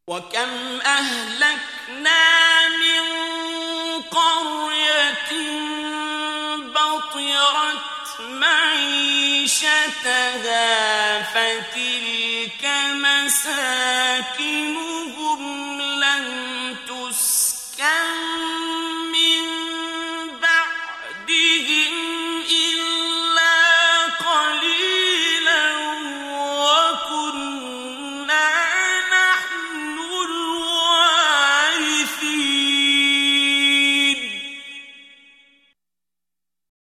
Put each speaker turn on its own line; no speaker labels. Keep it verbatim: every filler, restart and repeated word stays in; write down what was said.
وكم أهلكنا من قرية بطرت معيشتها فتلك مساكنهم لم